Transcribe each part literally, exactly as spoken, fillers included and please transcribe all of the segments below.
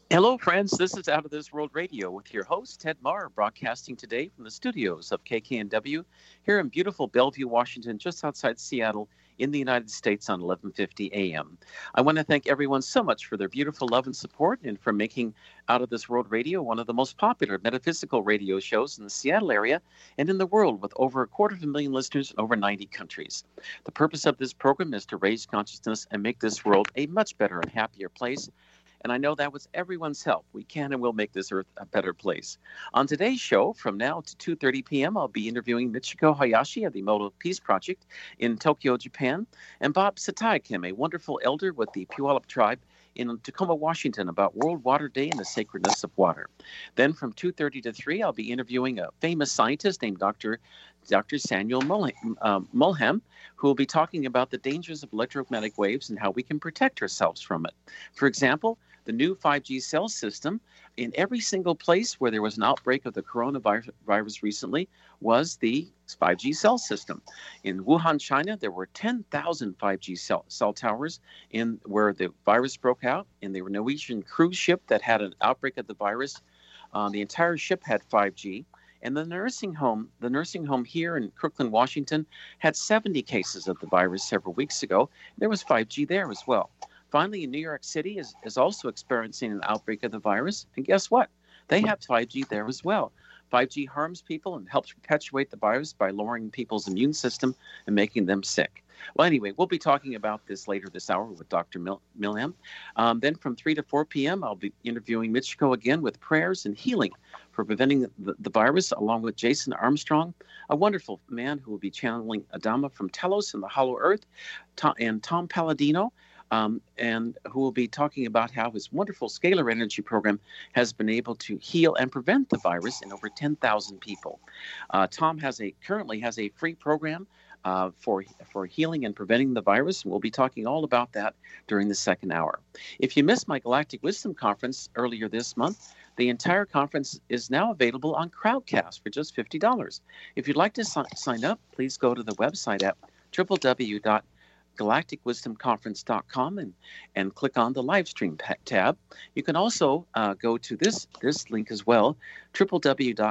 Hello, friends. This is Out of This World Radio with your host, Ted Marr, broadcasting today from the studios of K K N W here in beautiful Bellevue, Washington, just outside Seattle in the United States on eleven fifty a m. I want to thank everyone so much for their beautiful love and support and for making Out of This World Radio one of the most popular metaphysical radio shows in the Seattle area and in the world with over a quarter of a million listeners in over ninety countries. The purpose of this program is to raise consciousness and make this world a much better and happier place. And I know that with everyone's help, we can and will make this earth a better place. On today's show, from now to two thirty p m, I'll be interviewing Michiko Hayashi of the Emoto Peace Project in Tokyo, Japan, and Bob Sataykim, a wonderful elder with the Puyallup tribe in Tacoma, Washington, about World Water Day and the sacredness of water. Then from two thirty to three, I'll be interviewing a famous scientist named Doctor Doctor Samuel Mulham, um, Mulham, who will be talking about the dangers of electromagnetic waves and how we can protect ourselves from it. For example, the new five G cell system in every single place where there was an outbreak of the coronavirus recently was the five G cell system. In Wuhan, China, there were ten thousand five G cell, cell towers in where the virus broke out. In the Norwegian cruise ship that had an outbreak of the virus, uh, the entire ship had five G. And the nursing home, the nursing home here in Kirkland, Washington, had seventy cases of the virus several weeks ago. There was five G there as well. Finally, in New York City is, is also experiencing an outbreak of the virus. And guess what? They have five G there as well. five G harms people and helps perpetuate the virus by lowering people's immune system and making them sick. Well, anyway, we'll be talking about this later this hour with Doctor Mil- Milham. Um, then from three to four p m, I'll be interviewing Michiko again with prayers and healing for preventing the, the virus, along with Jason Armstrong, a wonderful man who will be channeling Adama from Telos and the Hollow Earth, Tom, and Tom Palladino, Um, and who will be talking about how his wonderful scalar energy program has been able to heal and prevent the virus in over ten thousand people. Uh, Tom has a currently has a free program uh, for for healing and preventing the virus, and we'll be talking all about that during the second hour. If you missed my Galactic Wisdom Conference earlier this month, the entire conference is now available on Crowdcast for just fifty dollars. If you'd like to si- sign up, please go to the website at w w w dot galactic wisdom conference dot com and, and click on the live stream tab. You can also uh, go to this this link as well, w w w dot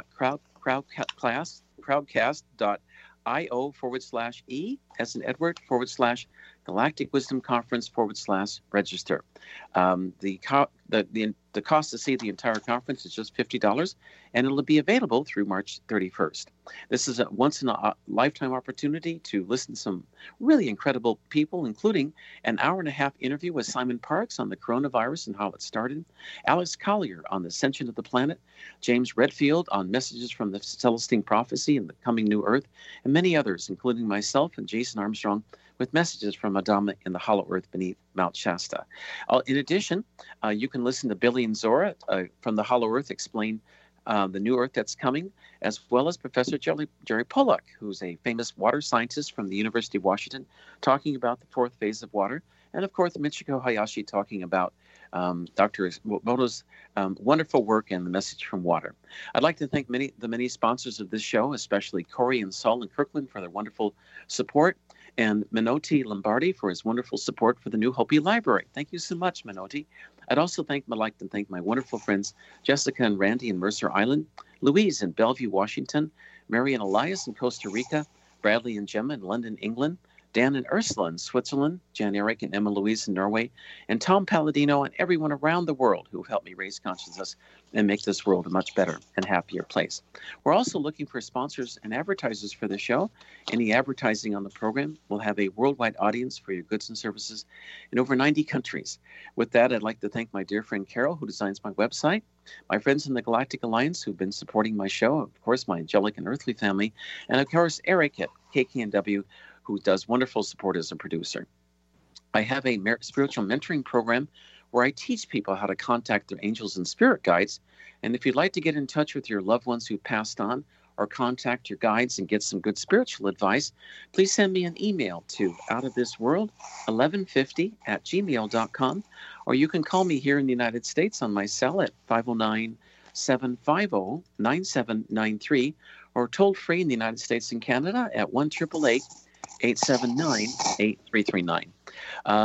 crowdcast dot io forward slash e as in Edward forward slash Galactic Wisdom Conference forward slash register. Um, the, co- the, the, the cost to see the entire conference is just fifty dollars, and it'll be available through March thirty-first. This is a once-in-a-lifetime opportunity to listen to some really incredible people, including an hour-and-a-half interview with Simon Parkes on the coronavirus and how it started, Alex Collier on the ascension of the planet, James Redfield on messages from the Celestine prophecy and the coming new earth, and many others, including myself and Jason Armstrong, with messages from Adama in the hollow earth beneath Mount Shasta. Uh, in addition, uh, you can listen to Billy and Zora uh, from the hollow earth explain uh, the new earth that's coming, as well as Professor Jerry, Jerry Pollack, who's a famous water scientist from the University of Washington, talking about the fourth phase of water, and of course, Michiko Hayashi talking about um, Doctor Moto's um, wonderful work and the message from water. I'd like to thank many the many sponsors of this show, especially Corey and Saul and Kirkland for their wonderful support, and Menotti Lombardi for his wonderful support for the New Hopi Library. Thank you so much, Menotti. I'd also thank, I'd like to thank my wonderful friends Jessica and Randy in Mercer Island, Louise in Bellevue, Washington, Mary and Elias in Costa Rica, Bradley and Gemma in London, England, Dan and Ursula in Switzerland, Jan Eric and Emma Louise in Norway, and Tom Palladino and everyone around the world who have helped me raise consciousness and make this world a much better and happier place. We're also looking for sponsors and advertisers for the show. Any advertising on the program will have a worldwide audience for your goods and services in over ninety countries. With that, I'd like to thank my dear friend Carol, who designs my website, my friends in the Galactic Alliance who've been supporting my show, of course, my angelic and earthly family, and of course, Eric at K K N W, who does wonderful support as a producer. I have a mer- spiritual mentoring program where I teach people how to contact their angels and spirit guides. And if you'd like to get in touch with your loved ones who passed on or contact your guides and get some good spiritual advice, please send me an email to outofthisworld eleven fifty at gmail dot com, or you can call me here in the United States on my cell at five oh nine, seven five oh, nine seven nine three, or toll free in the United States and Canada at one eight eight eight, eight seven nine, eight three three nine. Um,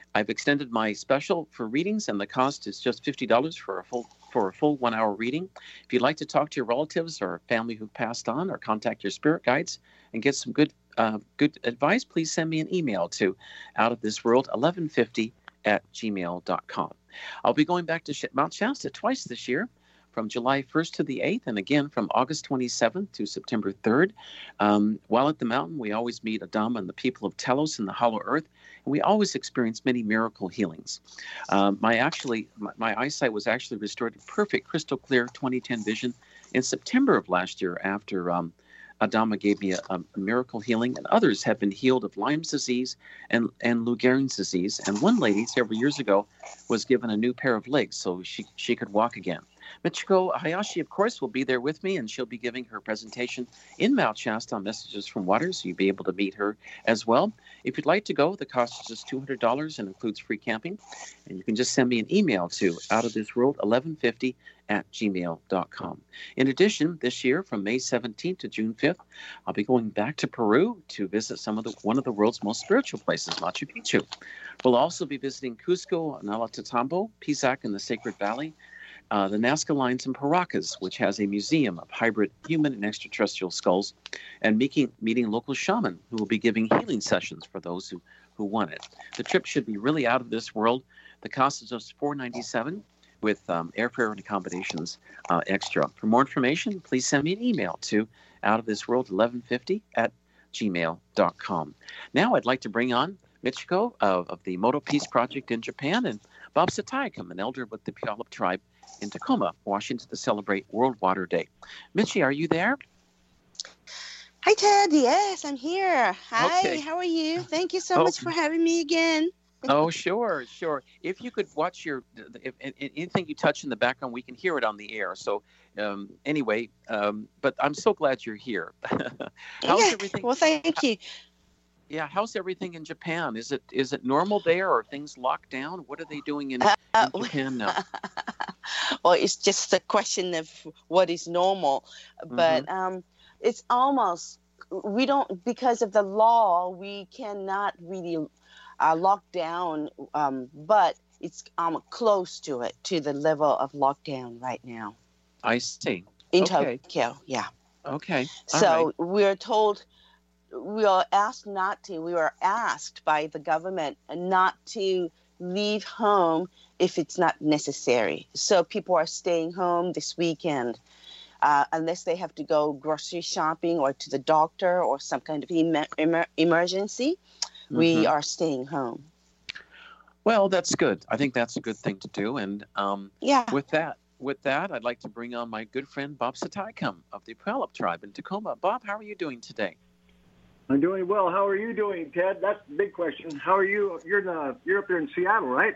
I've extended my special for readings, and the cost is just fifty dollars for a full for a full one-hour reading. If you'd like to talk to your relatives or family who passed on, or contact your spirit guides and get some good uh, good advice, please send me an email to outofthisworld eleven fifty at gmail dot com. I'll be going back to Mount Shasta twice this year, from July first to the eighth, and again from August twenty-seventh to September third. Um, while at the mountain, we always meet Adama and the people of Telos in the Hollow Earth, and we always experience many miracle healings. Um, my actually, my, my eyesight was actually restored to perfect, crystal clear twenty ten vision in September of last year after um, Adama gave me a, a miracle healing, and others have been healed of Lyme's disease and, and Lou Gehrig's disease. And one lady several years ago was given a new pair of legs so she, she could walk again. Michiko Hayashi, of course, will be there with me, and she'll be giving her presentation in Mount Shasta on Messages from Water, so you'll be able to meet her as well. If you'd like to go, the cost is just two hundred dollars and includes free camping. And you can just send me an email to outofthisworld eleven fifty at gmail dot com. In addition, this year, from May seventeenth to June fifth, I'll be going back to Peru to visit some of the one of the world's most spiritual places, Machu Picchu. We'll also be visiting Cusco, Nalatatambo, Pisac in the Sacred Valley, Uh, the Nazca Lines in Paracas, which has a museum of hybrid human and extraterrestrial skulls, and meeting, meeting local shaman who will be giving healing sessions for those who, who want it. The trip should be really out of this world. The cost is just four hundred ninety-seven dollars with um, airfare and accommodations uh, extra. For more information, please send me an email to outofthisworld eleven fifty at gmail dot com. Now I'd like to bring on Michiko of, of the Moto Peace Project in Japan, and Bob Satayakam, an elder with the Puyallup tribe in Tacoma, Washington, to celebrate World Water Day. Michi, are you there? Hi, Ted. Yes, I'm here. Hi, okay. How are you? Thank you so oh. much for having me again. Oh, sure, sure. If you could watch your, if, if anything you touch in the background, we can hear it on the air. So um, anyway, um, but I'm so glad you're here. How's yeah. everything? Well, thank you. Yeah, how's everything in Japan? Is it is it normal there, or are things locked down? What are they doing in, uh, in Japan now? Well, it's just a question of what is normal, but mm-hmm. um, it's almost, we don't, because of the law, we cannot really uh, lock down, um, but it's um, close to it, to the level of lockdown right now. I see. In okay. Tokyo, yeah. Okay. All so right. we're told, we are asked not to, we were asked by the government not to leave home if it's not necessary. So people are staying home this weekend, uh, unless they have to go grocery shopping or to the doctor or some kind of em- emer- emergency. Mm-hmm. We are staying home. Well, that's good. I think that's a good thing to do. And um, yeah. with that, with that, I'd like to bring on my good friend Bob Satayakam of the Puyallup tribe in Tacoma. Bob, how are you doing today? I'm doing well. How are you doing, Ted? That's the big question. How are you? You're the you're up there in Seattle, right?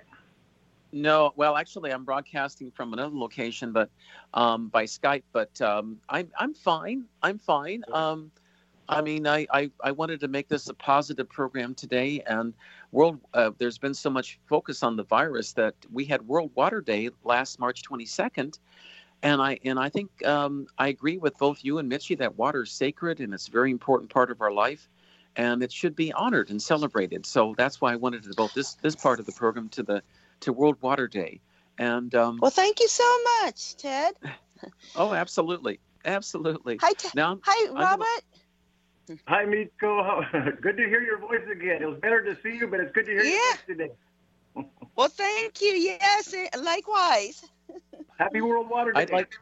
No, well, actually, I'm broadcasting from another location, but um, by Skype. But um, I'm I'm fine. I'm fine. Um, I mean, I, I, I wanted to make this a positive program today, and world. Uh, there's been so much focus on the virus that we had World Water Day last March twenty-second. And I and I think um, I agree with both you and Michi that water is sacred and it's a very important part of our life, and it should be honored and celebrated. So that's why I wanted to devote this this part of the program to the to World Water Day. And um, well, thank you so much, Ted. Oh, absolutely, absolutely. Hi, Ted. Now, hi, Robert. Gonna... Hi, Michiko. Good to hear your voice again. It was better to see you, but it's good to hear yeah. your voice today. Well, thank you. Yes, likewise. Happy World Water Day. I'd like...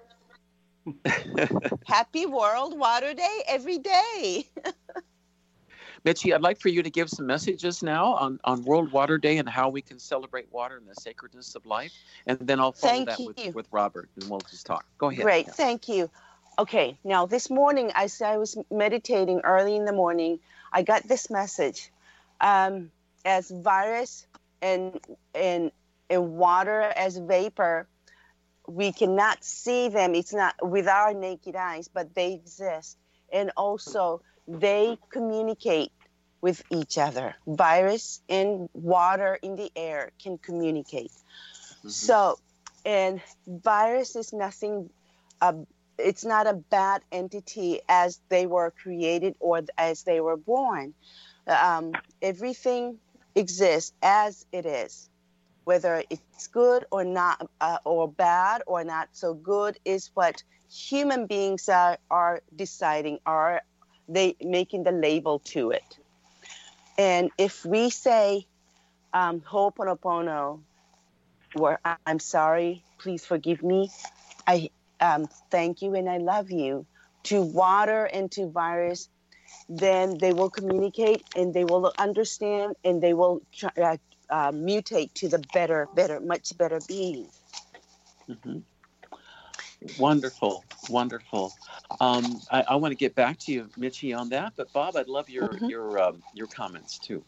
Happy World Water Day every day. Michi, I'd like for you to give some messages now on, on World Water Day and how we can celebrate water and the sacredness of life. And then I'll follow thank that you. with, with Robert, and we'll just talk. Go ahead. Great. Yeah. Thank you. Okay. Now, this morning, as I was meditating early in the morning, I got this message. Um, as virus and, and, and water as vapor, we cannot see them. It's not with our naked eyes, but they exist. And also, they communicate with each other. Virus and water in the air can communicate. Mm-hmm. So, and virus is nothing, uh, it's not a bad entity as they were created or as they were born. Um, everything exists as it is. Whether it's good or not, uh, or bad or not so good, is what human beings are, are deciding, are they making the label to it. And if we say, um, Ho'oponopono, where I'm sorry, please forgive me, I um, thank you and I love you, to water and to virus, then they will communicate and they will understand and they will try, uh, uh, mutate to the better, better, much better being. Mm-hmm. Wonderful, wonderful. Um, I, I want to get back to you, Mitchie, on that. But Bob, I'd love your mm-hmm. your um, your comments too.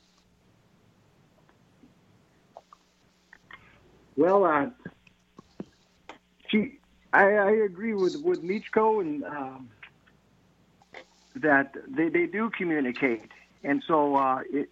Well, uh, she, I, I agree with with Michiko, and um, that they, they do communicate, and so uh, it,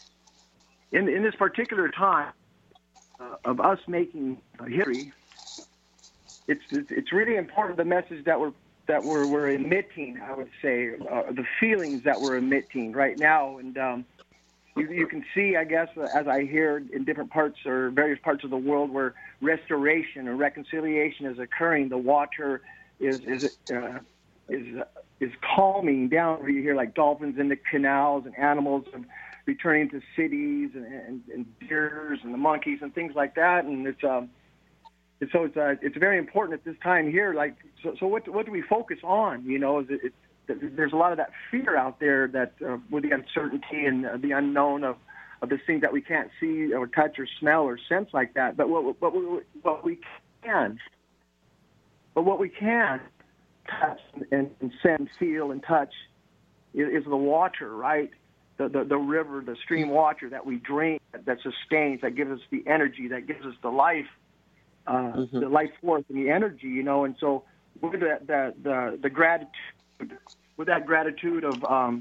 in in this particular time uh, of us making history, it's, it's it's really important the message that we're that we're we're emitting. I would say uh, the feelings that we're emitting right now, and um, you, you can see, I guess, as I hear in different parts or various parts of the world where restoration or reconciliation is occurring. The water is is uh, is is calming down. Where you hear like dolphins in the canals and animals and returning to cities and, and, and deers and the monkeys and things like that. And it's um, and so it's uh, it's very important at this time here. Like, so, so what what do we focus on? You know, is it, it there's a lot of that fear out there that uh, with the uncertainty and uh, the unknown of, of the things that we can't see or touch or smell or sense like that. But what what we, what we can, but what we can touch and, and sense, feel, and touch is, is the water, right? The, the the river, the stream water that we drink, that sustains, that gives us the energy, that gives us the life, uh, mm-hmm. the life force and the energy, you know. And so with that, the, the the gratitude, with that gratitude of um,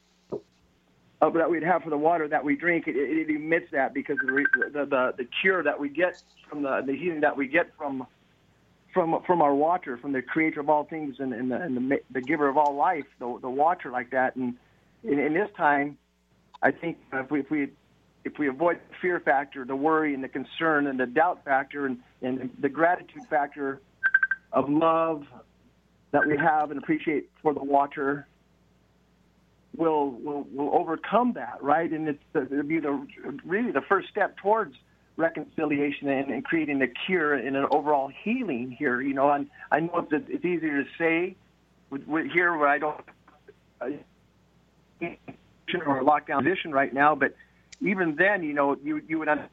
of that we'd have for the water that we drink, it, it emits that because of the, the the the cure that we get from the the healing that we get from from from our water, from the Creator of all things and, and the and the, the Giver of all life, the the water like that. And in, in this time, I think if we, if we if we avoid the fear factor, the worry and the concern and the doubt factor and, and the gratitude factor of love that we have and appreciate for the water, will will will overcome that, right? And it's the, it'll be the really the first step towards reconciliation and, and creating a cure and an overall healing here. You know, and I know it's, it's easier to say with, with here where I don't. Uh, or a lockdown position right now, but even then, you know, you you would understand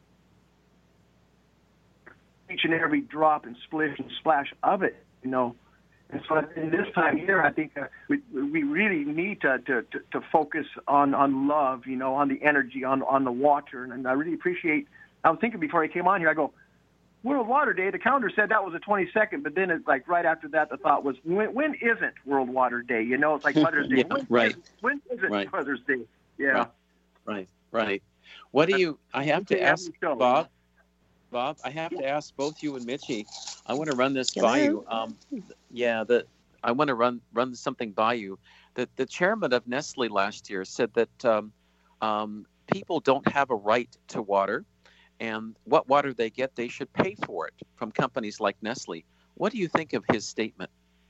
each and every drop and splish and splash of it, you know. And so in this time here, I think uh, we we really need to, to, to, to focus on, on love, you know, on the energy, on on the water. And, and I really appreciate, I was thinking before I came on here, I go, World Water Day, the calendar said that was the twenty-second, but then it's like right after that, the thought was, when, when isn't World Water Day? You know, it's like Mother's Day. yeah, when, right. Is, when isn't right. Mother's Day? Yeah. Right, right. right. What do you, I have to ask, Bob, Bob, I have to ask both you and Mitchie, I want to run this Hello. by you. Um, yeah, the, I want to run run something by you. The, the chairman of Nestle last year said that um, um, people don't have a right to water. And what water they get, they should pay for it from companies like Nestle. What do you think of his statement?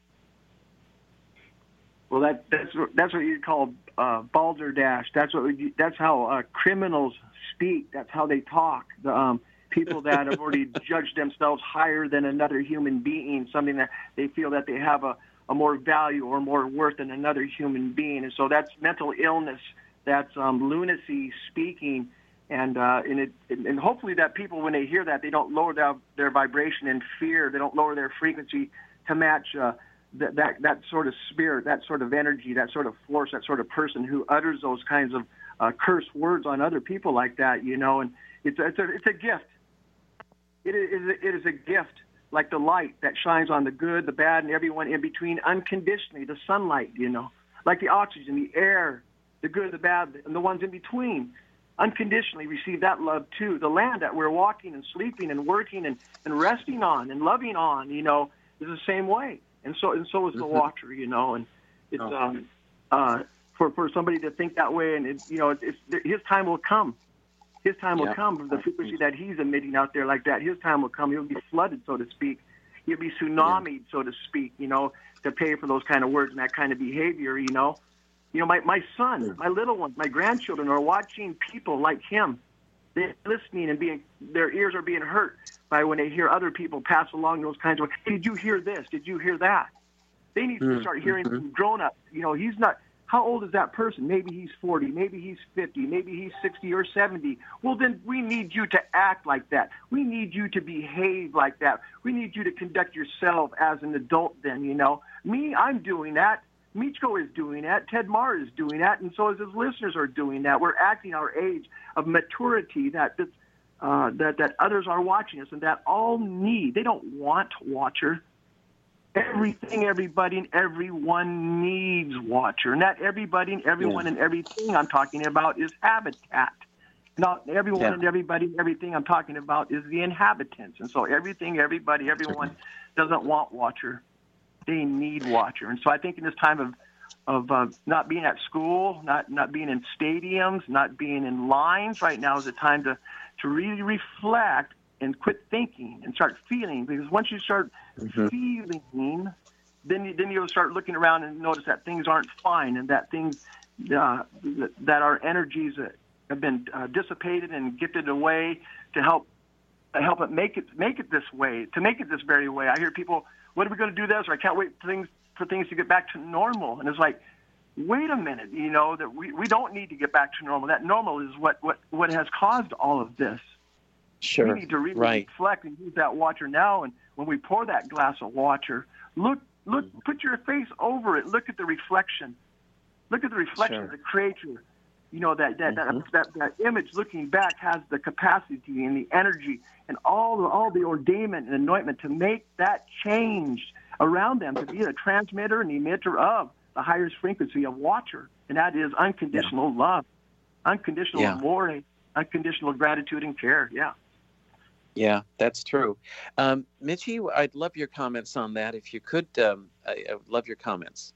Well, that, that's that's what you call uh, balderdash. That's what we, that's how uh, criminals speak. That's how they talk. The um, people that have already judged themselves higher than another human being, something that they feel that they have a, a more value or more worth than another human being. And so that's mental illness. That's um, lunacy speaking. And uh, and, it, and hopefully that people, when they hear that, they don't lower their, their vibration in fear. They don't lower their frequency to match uh, that, that that sort of spirit, that sort of energy, that sort of force, that sort of person who utters those kinds of uh, curse words on other people like that. You know, and it's a, it's a it's a gift. It is it is a gift, like the light that shines on the good, the bad, and everyone in between, unconditionally. The sunlight, you know, like the oxygen, the air, the good, the bad, and the ones in between. Unconditionally receive that love too. The land that we're walking and sleeping and working and, and resting on and loving on, you know, is the same way. And so and so is the mm-hmm. water, you know. And it's oh. um, uh, for for somebody to think that way, and it, you know, it's, it's, his time will come. His time will Yeah. come. The frequency that he's emitting out there like that, his time will come. He'll be flooded, so to speak. He'll be tsunamied, so to speak, you know, to pay for those kind of words and that kind of behavior, you know. You know, my, my son, my little ones, my grandchildren are watching people like him. They're listening and being, their ears are being hurt by when they hear other people pass along those kinds of, hey, did you hear this? Did you hear that? They need to start hearing from grown-ups. You know, he's not, how old is that person? Maybe he's forty, maybe he's fifty, maybe he's sixty or seventy. Well, then we need you to act like that. We need you to behave like that. We need you to conduct yourself as an adult then, you know. Me, I'm doing that. Michko is doing that. Ted Marr is doing that. And so as his listeners are doing that. We're acting our age of maturity that that, uh, that that others are watching us and that all need. They don't want Watcher. Everything, everybody, and everyone needs Watcher. And that everybody and everyone yeah. and everything I'm talking about is habitat. Not everyone yeah. and everybody and everything I'm talking about is the inhabitants. And so everything, everybody, everyone doesn't want Watcher. They need Watcher. And so I think in this time of of uh, not being at school, not not being in stadiums, not being in lines right now is a time to, to really reflect and quit thinking and start feeling. Because once you start mm-hmm. feeling, then you, then you'll start looking around and notice that things aren't fine and that things uh, that our energies have been uh, dissipated and gifted away to help to help it make it make it this way, to make it this very way. I hear people, when are we going to do this? Or I can't wait for things for things to get back to normal. And it's like, wait a minute, you know, that we, we don't need to get back to normal. That normal is what, what, what has caused all of this. Sure. We need to really right. reflect and use that Watcher now. And when we pour that glass of Watcher, look, look, mm-hmm. put your face over it. Look at the reflection. Look at the reflection sure. of the Creator. You know, that that, mm-hmm. that that that image looking back has the capacity and the energy and all the all the ordainment and anointment to make that change around them, to be a transmitter and emitter of the highest frequency of Watcher, and that is unconditional yeah. love, unconditional yeah. amore, unconditional gratitude and care. Yeah. Yeah, that's true. Um, Mitchie, I'd love your comments on that. If you could, um, I, I would love your comments.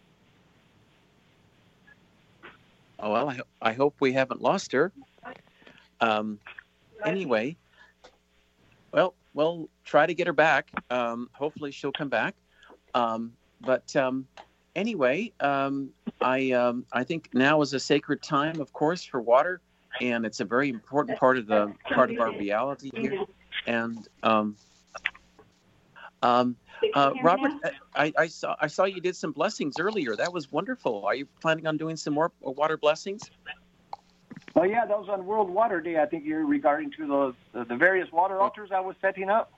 Oh, well, I, I hope we haven't lost her. Um, anyway, well, we'll try to get her back. Um, hopefully she'll come back. Um, but um, anyway, um, I um, I think now is a sacred time, of course, for water, and it's a very important part of the part of our reality here. And um, um, uh, Robert, I, I saw I saw you did some blessings earlier. That was wonderful. Are you planning on doing some more water blessings? Oh yeah, that was on World Water Day. I think you're regarding to those uh, the various water altars I was setting up.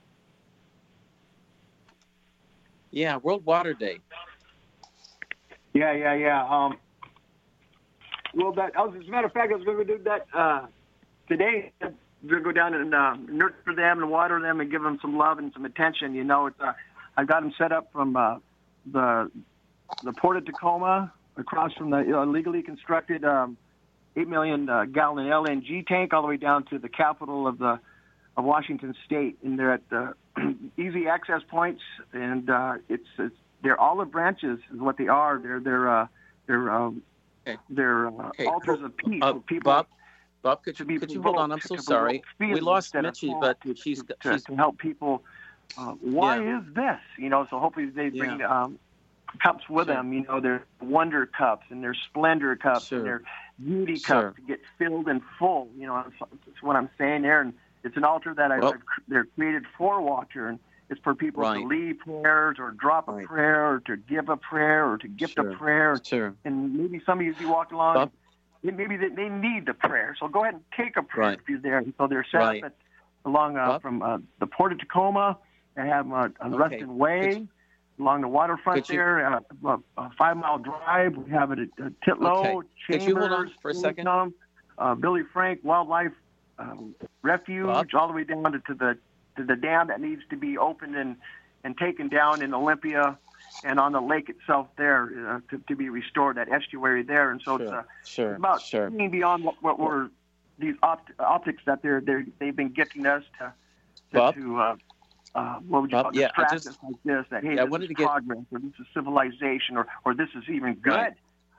Yeah, World Water Day. Yeah, yeah, yeah. Um, well, that I was, as a matter of fact, I was going to do that uh, today. We're going to go down and uh, nurture them and water them and give them some love and some attention. You know, it's, uh, I've got them set up from uh, the the Port of Tacoma across from the uh, legally constructed um, eight million uh, gallon L N G tank all the way down to the capital of the of Washington State, and they're at uh, easy access points, and uh, it's, it's they're olive branches is what they are. They're they're uh, they're um, okay. they're uh, okay. altars of peace. Uh, for people. Bob, Bob, could you could you hold on? I'm so sorry. We lost Mitchie, but to, she's to, she's to help people. Uh, why yeah. is this? You know, so hopefully they bring yeah. um, cups with sure. them. You know, they're wonder cups and they're splendor cups sure. and they're beauty sure. cups to get filled and full. You know, that's what I'm saying there. And it's an altar that I, well, I've, they're created for Watcher, and it's for people right. to lead prayers or drop a right. prayer or to give a prayer or to gift sure. a prayer. Sure. And maybe some of you, as you walk along, Bob? maybe they, they need the prayer. So go ahead and take a prayer right. if you're there. And so they're set right. up at, along uh, from uh, the Port of Tacoma. They have uh, on okay. Ruston Way you, along the waterfront you, there. Uh, a, a five-mile drive. We have it at uh, Titlow, okay. Chambers, Could you hold on for a second? Uh, Billy Frank Wildlife um, Refuge, Bob? all the way down to, to the to the dam that needs to be opened and, and taken down in Olympia, and on the lake itself there uh, to, to be restored, that estuary there. And so sure. it's, uh, sure. it's about sure. seeing beyond what, what were these opt- optics that they're, they're they've been gifting us to to, Bob? to uh, uh, what would you Bob, call it? yeah, Distract I just, us like this, that hey, yeah, I this wanted is to get, progress, or this is civilization, or or this is even good. Right.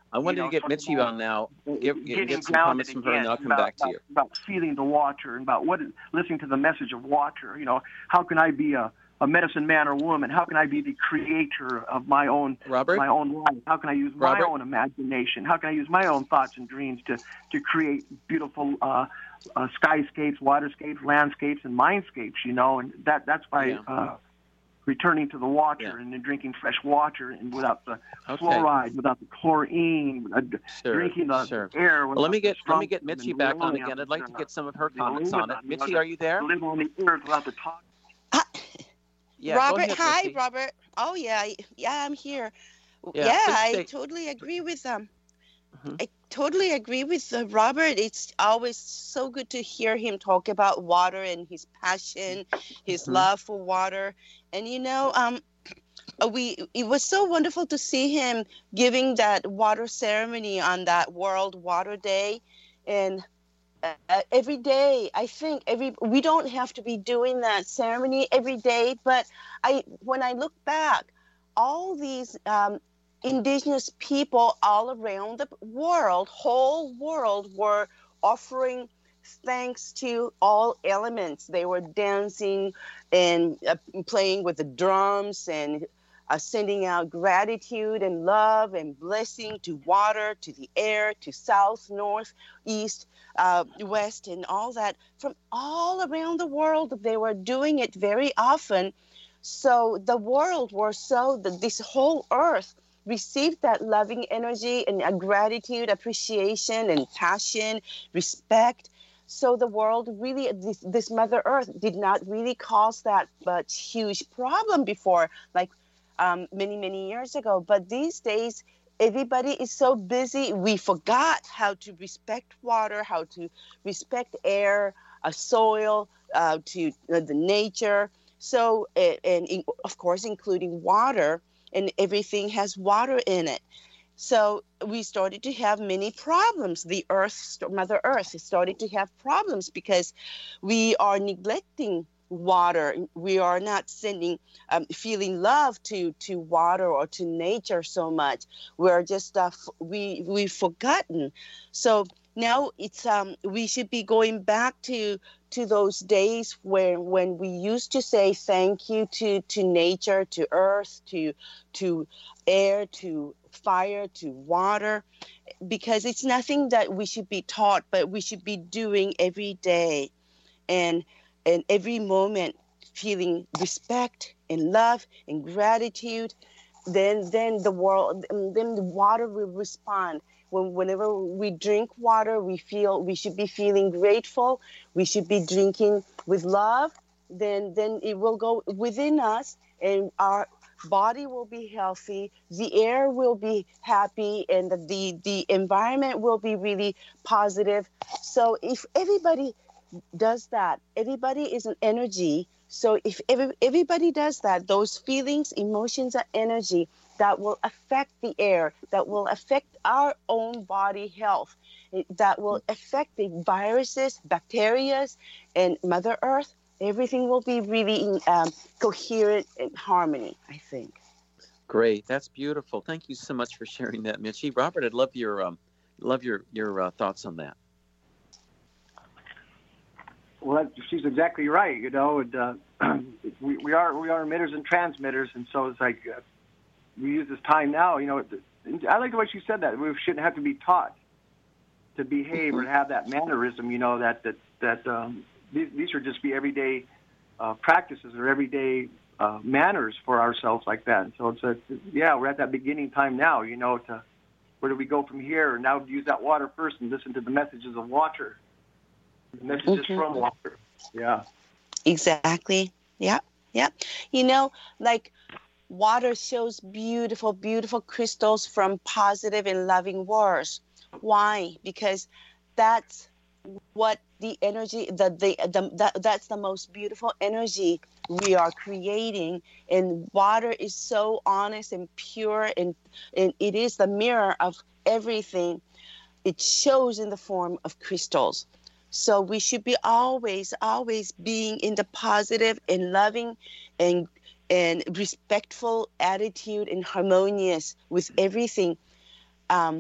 I wanted you know, to get sort of Mitchie about on now. Give, getting get some grounded comments from her, and then I'll come about, back to about, you. about feeling the water and about what listening to the message of water. You know, how can I be a, a medicine man or woman? How can I be the creator of my own Robert? my own life? How can I use Robert? my own imagination? How can I use my own thoughts and dreams to to create beautiful uh, uh, skyscapes, waterscapes, landscapes, and mindscapes? You know, and that that's by Yeah. uh, returning to the water Yeah. and then drinking fresh water and without the Okay. fluoride, without the chlorine, uh, Sure, drinking the sure. air. Well, let me get let me get without the Mitchie back on strontium again. I'd and like to the- get some of her the comments on it. aluminum, you know, Mitchie, to- are you there? to live on the earth without the toxins. Uh, Yeah, go Robert, ahead, hi, Mitchie. Robert. Oh yeah, yeah, I'm here. Yeah, Yeah, please I stay- totally agree with them. Mhm. I totally agree with uh, Robert. It's always so good to hear him talk about water and his passion, his Mhm. love for water. And you know, um, uh, we it was so wonderful to see him giving that water ceremony on that World Water Day, and uh, uh, every day I think every we don't have to be doing that ceremony every day, but I when I look back, all these um, indigenous people all around the world, whole world, were offering thanks to all elements. They were dancing and uh, playing with the drums and uh, sending out gratitude and love and blessing to water, to the air, to south, north, east, uh, west, and all that. From all around the world, they were doing it very often. So the world was so, the, this whole earth received that loving energy and uh, gratitude, appreciation, and passion, respect. So the world really, this, this Mother Earth did not really cause that much huge problem before, like um, many, many years ago. But these days, everybody is so busy, we forgot how to respect water, how to respect air, uh, soil, uh, to uh, the nature. So, uh, and in, of course, including water, and everything has water in it. So we started to have many problems. The earth, Mother Earth, started to have problems because we are neglecting water. We are not sending, um, feeling love to to water or to nature so much. We're just uh, we we've forgotten. So now it's um we should be going back to to those days where when we used to say thank you to to nature, to earth, to to air, to fire, to water, because it's nothing that we should be taught, but we should be doing every day, and and every moment, feeling respect and love and gratitude. Then then the world, then the water will respond. When, whenever we drink water, we feel we should be feeling grateful. We should be drinking with love. Then then it will go within us, and our body will be healthy. The air will be happy, and the the, the environment will be really positive. So if everybody does that, everybody is an energy. So if every, everybody does that, those feelings, emotions, and energy, that will affect the air, that will affect our own body health, that will affect the viruses, bacteria, and Mother Earth. Everything will be really in, um, coherent and harmony, I think. Great, that's beautiful. Thank you so much for sharing that, Mitchie. Robert, I'd love your um, love your your uh, thoughts on that. Well, that, she's exactly right. You know, and, uh, we we are we are emitters and transmitters, and so it's like uh, we use this time now. You know, I like the way she said that we shouldn't have to be taught to behave or to have that mannerism. You know, that that that um, these these should just be everyday uh, practices or everyday uh, manners for ourselves like that. And so it's a yeah, we're at that beginning time now. You know, to where do we go from here? And now use that water first and listen to the messages of water. The messages Mhm. from water. Yeah. Exactly. Yeah. Yeah. You know, like water shows beautiful, beautiful crystals from positive and loving words. Why? Because that's what the energy, the, the, the, that, that's the most beautiful energy we are creating. And water is so honest and pure, and, and it is the mirror of everything. It shows in the form of crystals. So we should be always, always being in the positive and loving and and respectful attitude and harmonious with everything. Um,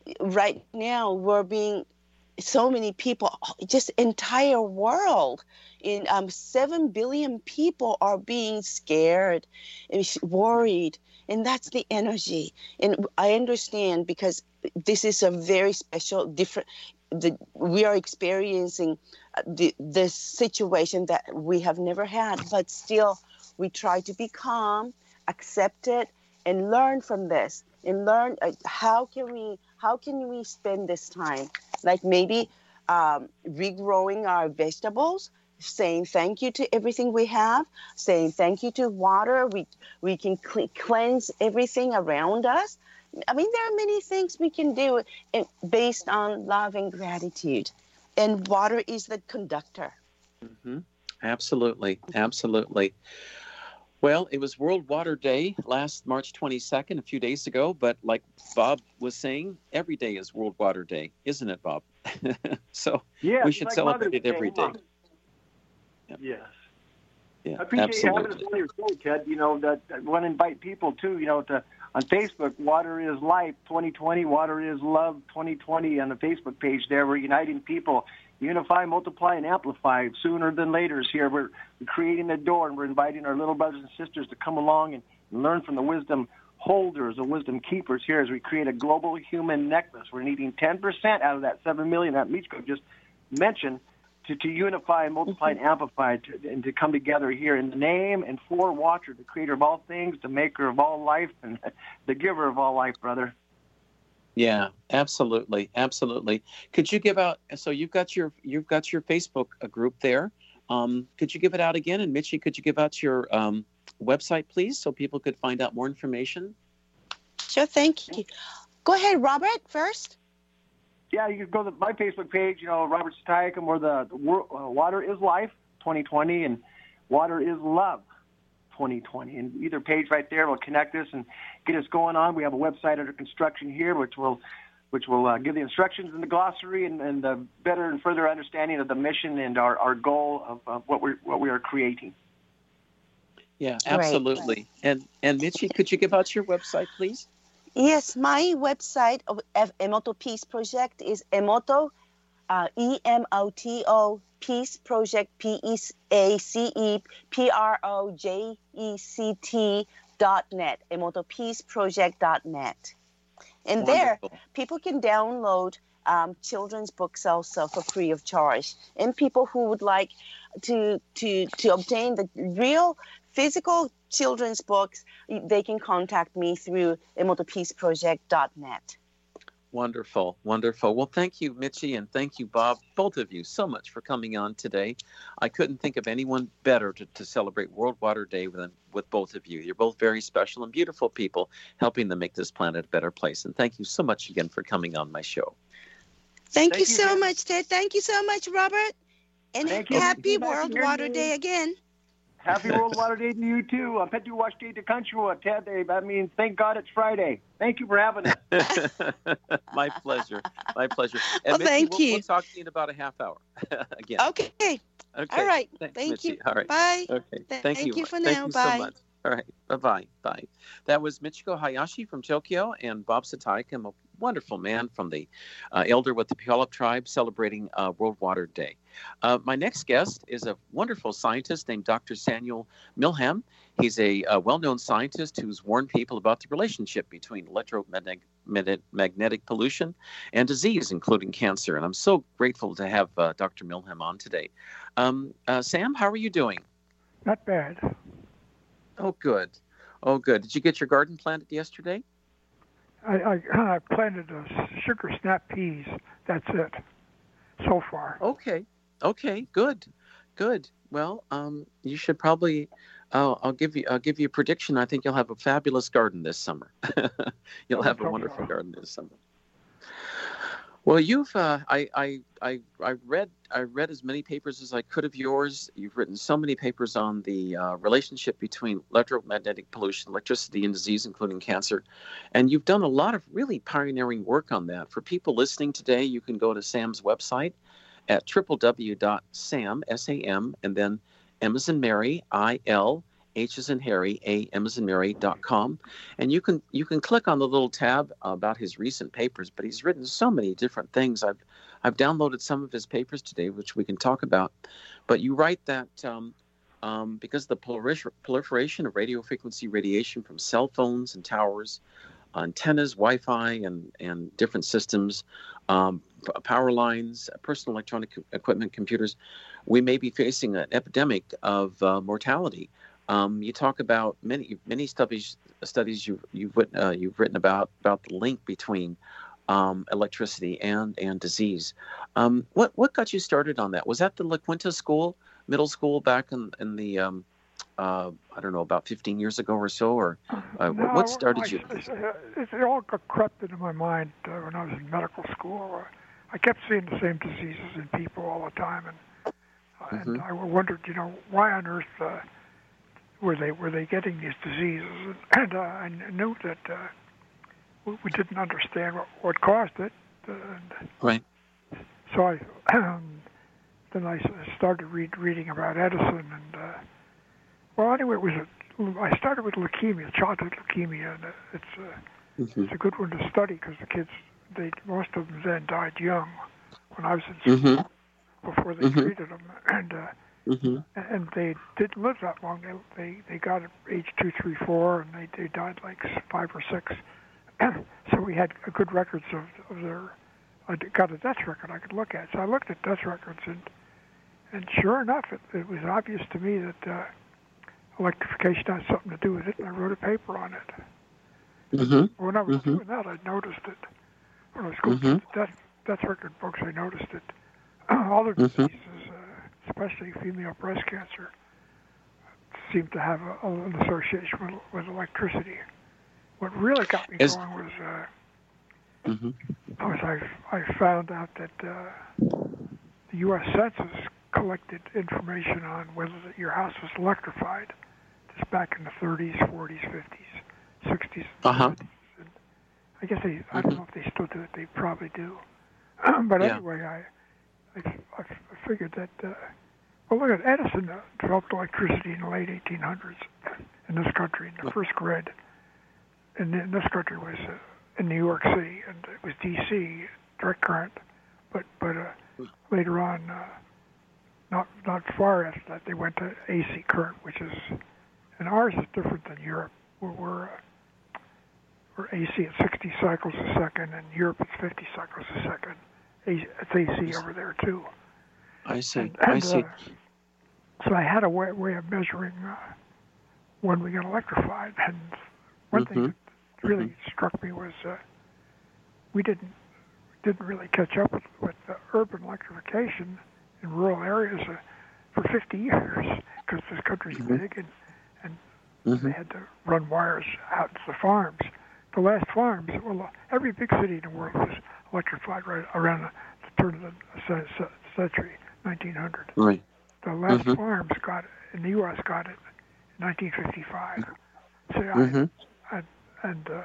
right now we're being so many people, just entire world, in um, seven billion people are being scared and worried, and that's the energy. And I understand, because this is a very special, different. The, we are experiencing the, this situation that we have never had, but still, we try to be calm, accept it, and learn from this. And learn uh, how can we how can we spend this time, like maybe um, regrowing our vegetables, saying thank you to everything we have, saying thank you to water. We we can cl- cleanse everything around us. I mean, there are many things we can do based on love and gratitude, and water is the conductor. Mm-hmm. Absolutely, absolutely. Well, it was World Water Day last March twenty-second, a few days ago, but like Bob was saying, every day is World Water Day, isn't it, Bob? So yeah, we should like celebrate it every huh? day. Yep. Yes. Yeah, I appreciate absolutely. you having us on your show, Ted. You know, that I want to invite people too, you know, to on Facebook, Water is Life twenty twenty, Water is Love twenty twenty on the Facebook page there. We're uniting people. Unify, multiply, and amplify. Sooner than later is here. We're creating the door, and we're inviting our little brothers and sisters to come along and learn from the wisdom holders, the wisdom keepers here as we create a global human necklace. We're needing ten percent out of that seven million that Michiko just mentioned to, to unify, multiply, and amplify, to, and to come together here in the name and for Water, the creator of all things, the maker of all life, and the giver of all life, brother. Yeah, absolutely, absolutely. Could you give out? So you've got your you've got your Facebook uh, group there. Um, could you give it out again? And Mitchie, could you give out your um, website, please, so people could find out more information? Sure, thank you. Go ahead, Robert, first. Yeah, you can go to my Facebook page, you know, Robert Satayakam, or the, the uh, Water is Life twenty twenty and Water is Love twenty twenty. And either page right there will connect us and get us going on. We have a website under construction here, which will which will uh, give the instructions in the glossary and, and the better and further understanding of the mission and our, our goal of, of what we what we are creating. Yeah, absolutely. Right. And and Mitchie, could you give out your website, please? Yes, my website of Emoto Peace Project is Emoto, uh, E M O T O, Peace Project, P E A C E P R O J E C T dot net, emoto peace project dot net. And Wonderful. There, people can download um, children's books also for free of charge. And people who would like to to to obtain the real physical children's books, they can contact me through emoto peace project dot net. Wonderful, wonderful. Well, thank you, Mitchie, and thank you, Bob, both of you, so much for coming on today. I couldn't think of anyone better to, to celebrate World Water Day with, with both of you. You're both very special and beautiful people, helping to make this planet a better place. And thank you so much again for coming on my show. Thank, thank you so you. much, Ted. Thank you so much, Robert. And thank happy you. World Water Day again. Happy World Water Day to you, too. Uh, Petu Washte de Kanchua, Ted. I mean, thank God it's Friday. Thank you for having us. My pleasure. My pleasure. And well, Mitchie, thank we'll, you. We'll talk to you in about a half hour again. Okay. Okay. All right. Thanks, thank Mitchie. you. All right. Bye. Okay. Th- thank, thank you. you for thank now. you Bye. so much. All right. Bye-bye. Bye. That was Michiko Hayashi from Tokyo and Bob Satayakam, a wonderful man from the uh, elder with the Puyallup tribe, celebrating uh, World Water Day. Uh, my next guest is a wonderful scientist named Doctor Samuel Milham. He's a, a well-known scientist who's warned people about the relationship between electromagnetic magnetic pollution and disease, including cancer. And I'm so grateful to have uh, Doctor Milham on today. Um, uh, Sam, how are you doing? Not bad. Oh, good. Oh, good. Did you get your garden planted yesterday? I, I, I planted a sugar snap peas. That's it so far. Okay. Okay. Good. Good. Well, um, you should probably. Uh, I'll give you. I'll give you a prediction. I think you'll have a fabulous garden this summer. You'll have a wonderful garden this summer. Well, you've. Uh, I, I. I. I read. I read as many papers as I could of yours. You've written so many papers on the uh, relationship between electromagnetic pollution, electricity, and disease, including cancer, and you've done a lot of really pioneering work on that. For people listening today, you can go to Sam's website at w w w dot sam, S A M, and then M as in Mary, I L H as in Harry, A, M as in Mary dot com, and you can you can click on the little tab about his recent papers. But he's written so many different things. I've I've downloaded some of his papers today, which we can talk about. But you write that um, um, because of the prolifer- proliferation of radio frequency radiation from cell phones and towers, antennas, Wi-Fi, and and different systems, um, p- power lines, personal electronic equipment, computers, we may be facing an epidemic of uh, mortality. Um, you talk about many many studies studies you've you've written, uh, you've written about about the link between um, electricity and and disease. Um, what what got you started on that? Was that the La Quinta School, middle school back in in the um, uh, I don't know, about fifteen years ago or so, or uh, No, what started I, you? it's, it's, it all got crept into my mind uh, when I was in medical school. Uh, I kept seeing the same diseases in people all the time, and uh, Mm-hmm. and I wondered, you know, why on earth uh, were they were they getting these diseases? And uh, I knew that uh, we, we didn't understand what, what caused it. Uh, and Right. so I um, then I started read, reading about Edison, and uh, well, anyway, it was a, I started with leukemia, childhood leukemia, and uh, it's uh, Mm-hmm. it's a good one to study because the kids, they most of them then died young when I was in school Mm-hmm. before they Mm-hmm. treated them, and uh, Mm-hmm. and they didn't live that long. They they, they got at age two, three, four, and they, they died like five or six. So we had good records of, of their. I got a death record I could look at. So I looked at death records, and and sure enough, it, it was obvious to me that uh, electrification had something to do with it, and I wrote a paper on it. Mm-hmm. When I was Mm-hmm. doing that, I noticed it. When I was going Mm-hmm. through the death, death record books, I noticed it. All the Mm-hmm. diseases, uh, especially female breast cancer, seem to have a, a, an association with, with electricity. What really got me Is- going was, uh, Mm-hmm. was I, I found out that uh, the U S Census collected information on whether your house was electrified just back in the thirties, forties, fifties, sixties, Uh-huh. seventies. And I guess they, I don't know if they still do it. They probably do. But Yeah. anyway, I, I, I figured that, uh, well, look at Edison uh, developed electricity in the late eighteen hundreds in this country. And the first grid in, in this country was uh, in New York City, and it was D C, direct current. But but uh, later on, uh, not not far after that, they went to A C current, which is, and ours is different than Europe. We're, we're, uh, we're A C at sixty cycles a second, and Europe is fifty cycles a second. A- It's A C over there too. I see. And, I and, see. Uh, so I had a way, way of measuring uh, when we got electrified. And one Mm-hmm. thing that really struck me was uh, we didn't didn't really catch up with, with uh, urban electrification in rural areas uh, for fifty years because this country's Mm-hmm. big, and and Mm-hmm. they had to run wires out to the farms. The last farms, well, every big city in the world was electrified right around the turn of the ce- ce- century, nineteen hundred. Right. The last Mhm. farms got it, in the U S got it in nineteen fifty-five. So I, Mm-hmm. I and uh,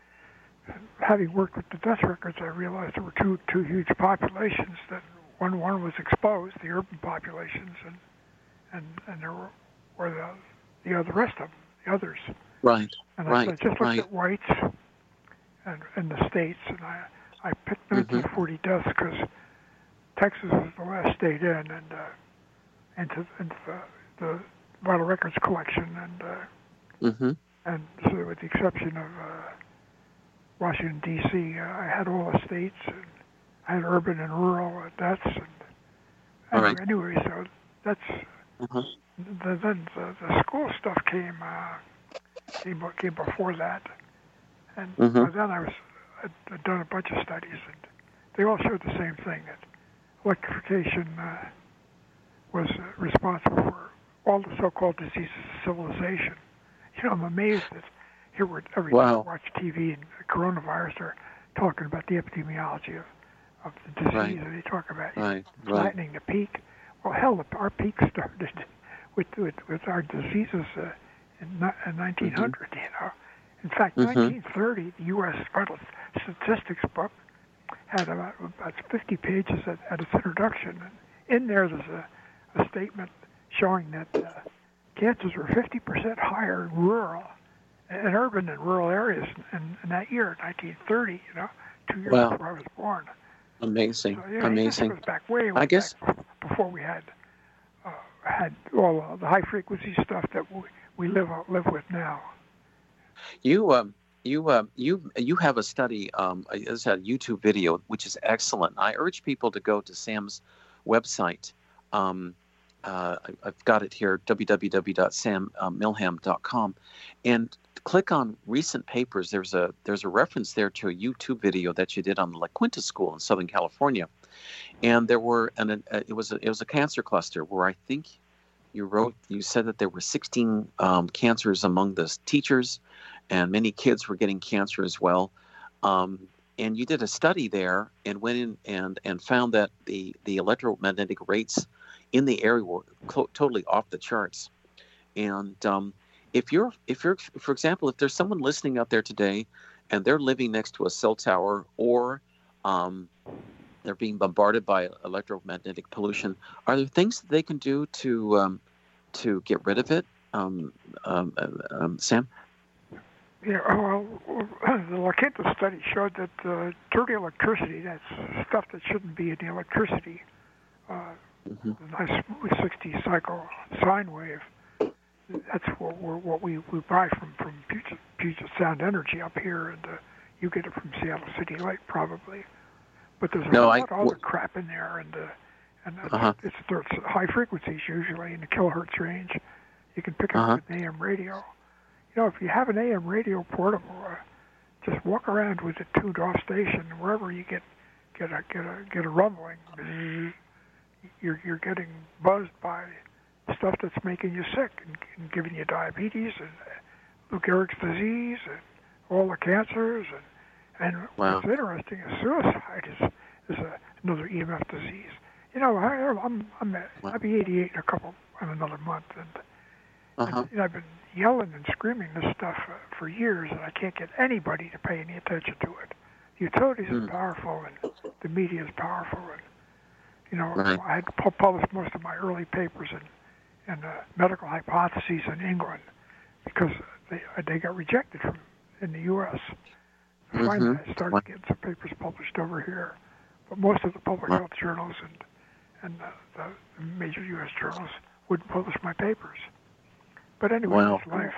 having worked with the death records, I realized there were two two huge populations. That one one was exposed, the urban populations, and and and there were, were the the other rest of them, the others. Right. And Right, I, I just looked right. at whites and in the states, and I I picked Mhm. nineteen forty deaths because Texas was the last state in, and uh, into into the, the vital records collection, and uh, Mm-hmm. and so with the exception of uh, Washington D C, uh, I had all the states, and I had urban and rural uh, deaths, and All anyway, right. anyway, so that's Uh-huh. the, then the, the school stuff came uh, came came before that, and Mhm. by then I was I'd, I'd done a bunch of studies, and they all showed the same thing, that electrification uh, was uh, responsible for all the so-called diseases of civilization. You know, I'm amazed that here we're every Wow. time I watch T V and coronavirus, they're talking about the epidemiology of, of the disease, Right. and they talk about Right. Right. flattening the peak. Well, hell, our peak started with with, with our diseases uh, in, ni- in nineteen hundred. You know, in fact, Mhm. nineteen thirty, the U S Vital Statistics book had about, about fifty pages at, at its introduction, and in there there's a, a statement showing that uh, cancers were fifty percent higher in rural and urban and rural areas in, in that year, nineteen thirty, you know, two years Wow. before I was born. Amazing. So, you know, Amazing. This goes back way, way I guess back before we had uh, had all uh, the high frequency stuff that we, we live uh, live with now. you um you uh, you you have a study. Um, it's a YouTube video which is excellent. I urge people to go to Sam's website. Um, uh, I, I've got it here, w w w dot sam milham dot com, and click on recent papers. There's a there's a reference there to a YouTube video that you did on the La Quinta School in Southern California, and there were and it was a, it was a cancer cluster where I think you wrote you said that there were sixteen um, cancers among the teachers, and many kids were getting cancer as well. Um, and you did a study there and went in and and found that the the electromagnetic rates in the area were clo- totally off the charts. And um, if you're, if you're, for example, if there's someone listening out there today, and they're living next to a cell tower, or um, they're being bombarded by electromagnetic pollution, are there things that they can do to um, to get rid of it, um, um, um, Sam? Yeah, well, the La Quinta study showed that uh, dirty electricity, that's stuff that shouldn't be in the electricity, uh, Mm-hmm. the nice smooth sixty cycle sine wave, that's what, we're, what we, we buy from, from Puget, Puget Sound Energy up here, and uh, you get it from Seattle City Light probably. But there's a No, lot I, of other w- crap in there, and, uh, and uh, uh-huh. it's, it's high frequencies usually in the kilohertz range. You can pick it Uh-huh. up with an A M radio. You know, if you have an A M radio portable, uh, just walk around with it tuned off station wherever you get get a get a get a rumbling. You're you're getting buzzed by stuff that's making you sick and, and giving you diabetes and Lou Gehrig's disease and all the cancers and and Wow. what's interesting is suicide is is a, another E M F disease. You know, I, I'm I'm I'll be eighty-eight in a couple in another month, and, Uh-huh. and, and I've been yelling and screaming this stuff uh, for years, and I can't get anybody to pay any attention to it. The utilities Mm. are powerful, and the media is powerful, and you know, Right. I had pu- published most of my early papers in, in uh, medical hypotheses in England because they they got rejected from in the U S Finally, Mhm. I started Wow. getting some papers published over here, but most of the public Wow. health journals and and uh, the major U S journals wouldn't publish my papers. But anyway, Wow. that's life.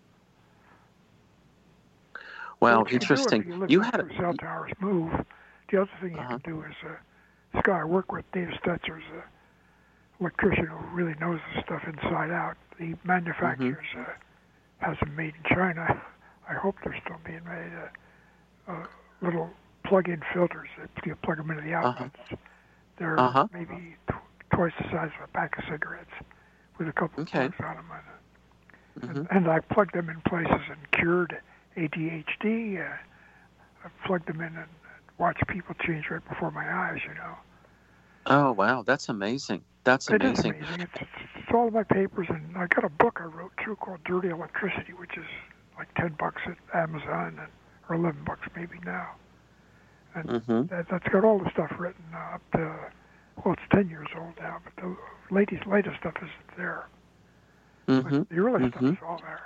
Wow, What you can do interesting. if you live You next had to cell towers move. The other thing you Uh-huh. can do is, uh, this guy I work with, Dave Stetzer's an electrician who really knows the stuff inside out. He manufactures, Mm-hmm. uh, has them made in China. I hope they're still being made. Uh, uh, little plug-in filters. You plug them into the outlets. They're Uh-huh. maybe tw- twice the size of a pack of cigarettes with a couple Okay. of plugs on them. And, Mhm. and, and I plugged them in places and cured A D H D. Uh, I plugged them in and watched people change right before my eyes, you know. Oh, wow, that's amazing. That's It is amazing. amazing. It's, it's, it's all in my papers, and I got a book I wrote too called Dirty Electricity, which is like ten bucks at Amazon, and, or eleven bucks maybe now. And Mm-hmm. that, that's got all the stuff written uh, up to, well, it's ten years old now, but the latest, latest stuff isn't there. Mm-hmm. But the early Mhm. stuff is all there.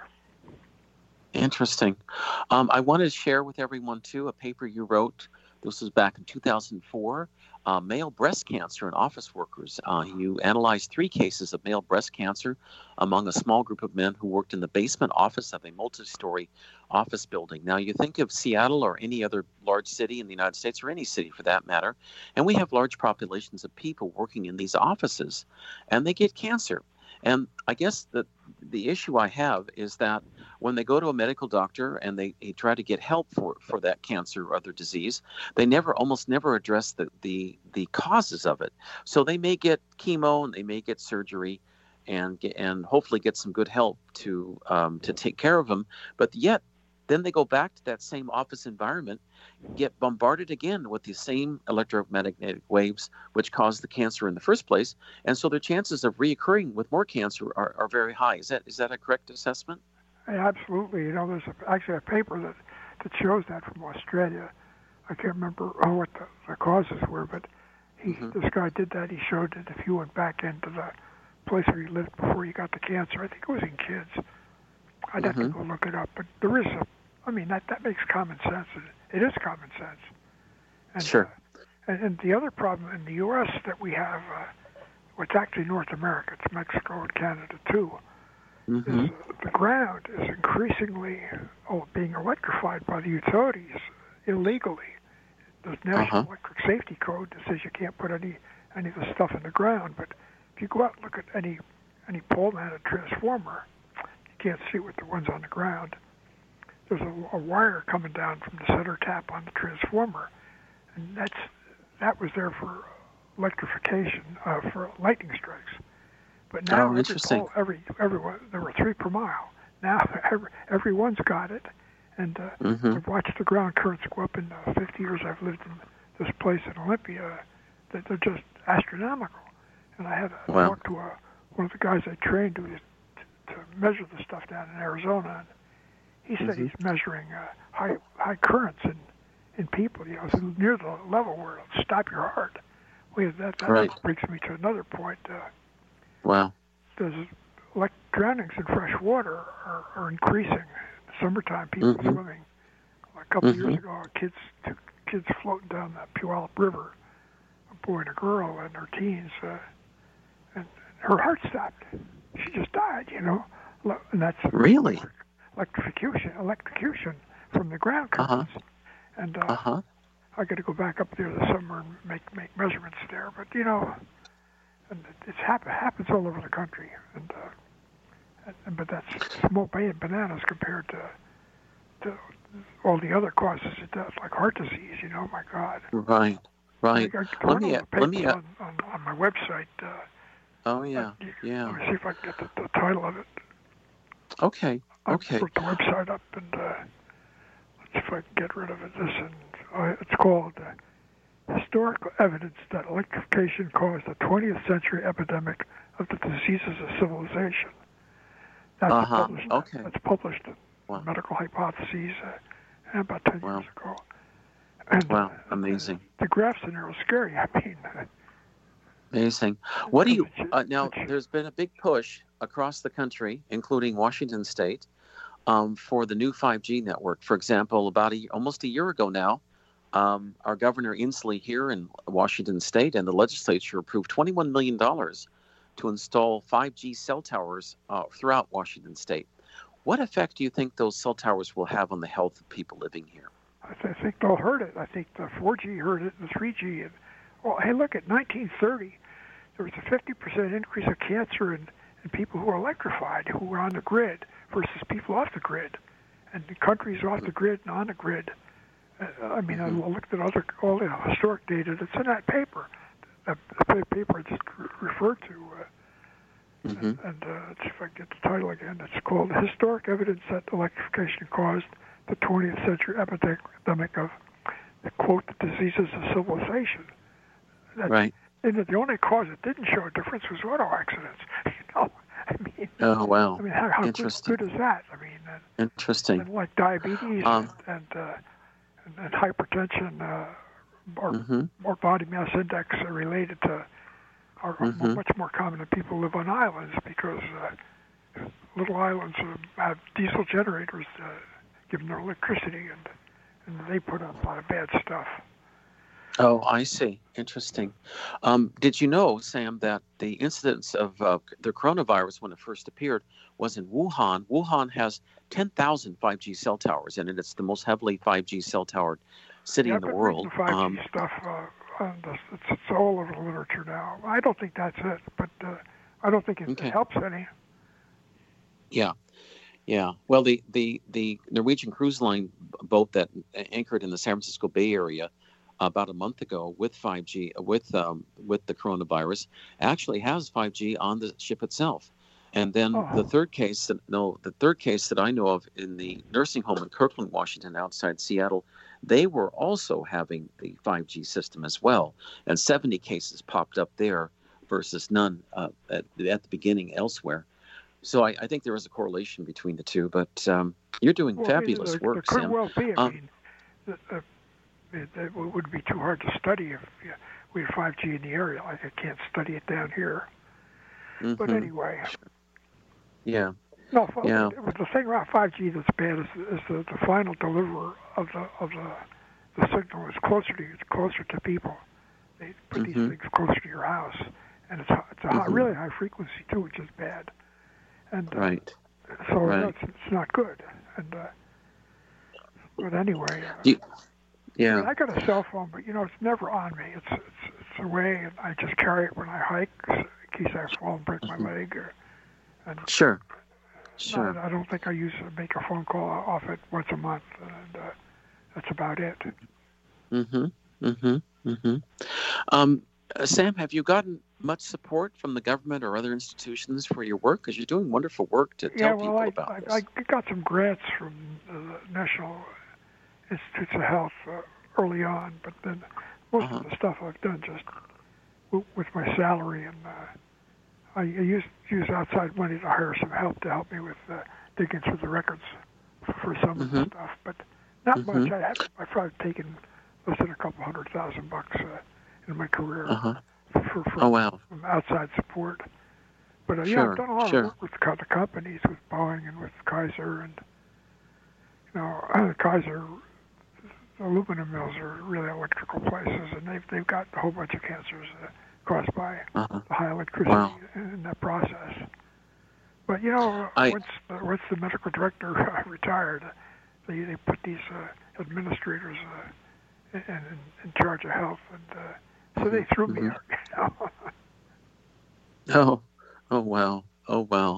Interesting. Um, I wanted to share with everyone, too, a paper you wrote. This was back in two thousand four, uh, male breast cancer in office workers. Uh, you analyzed three cases of male breast cancer among a small group of men who worked in the basement office of a multi-story office building. Now, you think of Seattle or any other large city in the United States, or any city for that matter, and we have large populations of people working in these offices, and they get cancer. And I guess the the issue I have is that when they go to a medical doctor and they, they try to get help for, for that cancer or other disease, they never, almost never address the, the, the causes of it. So they may get chemo and they may get surgery and get, and hopefully get some good help to um, to take care of them. But yet, then they go back to that same office environment, get bombarded again with the same electromagnetic waves which caused the cancer in the first place, and so their chances of reoccurring with more cancer are, are very high. Is that is that a correct assessment? Yeah, absolutely. You know, there's a, actually a paper that, that shows that from Australia. I can't remember oh, what the, the causes were, but he Mhm. this guy did that. He showed that if you went back into the place where you lived before you got the cancer. I think it was in kids. I'd have Mm-hmm. to go look it up, but there is a. I mean, that that makes common sense. It is common sense. And, Sure. Uh, and, and the other problem in the U S that we have, uh, well, it's actually North America, it's Mexico and Canada too, Mm-hmm. is uh, the ground is increasingly oh, being electrified by the utilities illegally. There's National Uh-huh. Electric Safety Code that says you can't put any any of the stuff in the ground, but if you go out and look at any any pole-mounted transformer, you can't see with the ones on the ground. There's a, a wire coming down from the center tap on the transformer, and that's that was there for electrification, uh, for lightning strikes. But now Oh, every interesting. pole, every everyone, there were three per mile. Now every, everyone's got it, and uh, Mm-hmm. I've watched the ground currents go up in the fifty years I've lived in this place in Olympia. That they're just astronomical. And I had to Wow. talk to a, one of the guys I trained to to measure the stuff down in Arizona, and he said Mhm. he's measuring uh, high high currents in in people. You know, so near the level where it'll stop your heart. Well, that that Right. brings me to another point. Uh, Wow. there's like drownings in fresh water are, are increasing. Summertime, people Mhm. swimming. A couple of years Mhm. ago, kids two kids floating down the Puyallup River, a boy and a girl in their teens, uh, and her heart stopped. She just died, you know. Lo- And that's Really? electrocution, electrocution from the ground Uh-huh. currents. And uh, Uh-huh. I got to go back up there this summer and make make measurements there. But you know, and it- it's happen, happens all over the country. And, uh, and and but that's small ba- bananas compared to to all the other causes it does, like heart disease. You know, my God. Right. Right. I, I, Let one me of the let me papers uh, on, on, on my website. Uh, oh yeah. I- you- Yeah. Let me see if I can get the, the title of it. Okay. I Okay. put the website up, and uh, let's see if I can get rid of it. This and uh, it's called uh, "Historical Evidence That Electrification Caused the twentieth Century Epidemic of the Diseases of Civilization." That's Uh-huh. published. Okay. That's published in Wow. Medical Hypotheses uh, about ten Wow. years ago. And, Wow. uh, Amazing. The graphs in there are scary. I mean, uh, Amazing. What do you Because it- uh, now? it- There's been a big push across the country, including Washington State, um, for the new five G network. For example, about a, almost a year ago now, um, our governor Inslee here in Washington State and the legislature approved twenty-one million dollars to install five G cell towers uh, throughout Washington State. What effect do you think those cell towers will have on the health of people living here? I, th- I think they'll hurt it. I think the four G hurt it, and the three G. And, well, hey, look, at nineteen thirty, there was a fifty percent increase of cancer in, in people who were electrified, who were on the grid, versus people off the grid. And the countries off the grid and on the grid. Uh, I mean, Mhm. I looked at other all the historic data that's in that paper. That the paper I just re- referred to. Uh, Mm-hmm. and and uh, let's see if I can get the title again. It's called "Historic Evidence That Electrification Caused the twentieth Century Epidemic of," the quote, "the diseases of civilization." That, Right. And the only cause that didn't show a difference was auto accidents. You know, I mean, Oh wow. I mean, how, how good, Interesting. good is that? I mean, and, Interesting. and like diabetes Um, and and, uh, and and hypertension, uh, or, Mm-hmm. or body mass index are related to are Mhm. much more common than people who live on islands, because uh, little islands uh, have diesel generators uh, giving their electricity, and and they put out a lot of bad stuff. Oh, I see. Interesting. Um, did you know, Sam, that the incidence of uh, the coronavirus when it first appeared was in Wuhan? Wuhan has ten thousand five G cell towers, and it's the most heavily five G cell towered city Yeah, in I've the been world. reading the five G Um, stuff. Uh, on the, it's, it's all over the literature now. I don't think that's it, but uh, I don't think it, Okay. it helps any. yeah. Yeah. Well, the, the, the Norwegian cruise line boat that anchored in the San Francisco Bay Area about a month ago with five G, with um, with the coronavirus, actually has five G on the ship itself. And then Oh. the third case, that, no, the third case that I know of in the nursing home in Kirkland, Washington, outside Seattle, they were also having the five G system as well. And seventy cases popped up there versus none uh, at, at the beginning elsewhere. So I, I think there is a correlation between the two. But um, you're doing Well, I mean, fabulous there, work, there could Sam. well be. I Um, mean, that, uh, it, it would be too hard to study if yeah, we had five G in the area. Like I can't study it down here. Mm-hmm. But anyway. Yeah. No, yeah. It was the thing about five G that's bad is, is the, the final deliverer of the of the the signal is closer to you, it's closer to people. They put mm-hmm. these things closer to your house, and it's it's a mm-hmm. high, really high frequency too, which is bad. And uh, right. So right. you know, it's, it's not good. And uh, but anyway. Uh, you, yeah. I mean, I got a cell phone, but you know, it's never on me. It's it's it's away, and I just carry it when I hike in case I fall and break mm-hmm. my leg. Or, and sure. Sure. No, I don't think I use to make a phone call off it once a month, and uh, that's about it. Mm-hmm. Mm-hmm. Mm-hmm. Um, uh, Sam, have you gotten much support from the government or other institutions for your work? Because you're doing wonderful work to yeah, tell well, people I, about I, this. I got some grants from the National Institutes of Health uh, early on, but then most uh-huh. of the stuff I've done just w- with my salary, and uh, I used use outside money to hire some help to help me with uh, digging through the records for some mm-hmm. of the stuff, but not mm-hmm. much. I have, I've probably taken less than a couple hundred thousand bucks uh, in my career uh-huh. for, for oh, wow. from outside support. But uh, sure. yeah, I've done a lot sure. of work with co- the companies, with Boeing and with Kaiser, and you know, uh, Kaiser the aluminum mills are really electrical places, and they've they've got a whole bunch of cancers uh, caused by uh-huh. the high electricity wow. in that process. But you know, I, once the, once the medical director retired, they they put these uh, administrators uh, in, in in charge of health, and uh, so they threw mm-hmm. me out. You know? oh, oh wow, oh wow.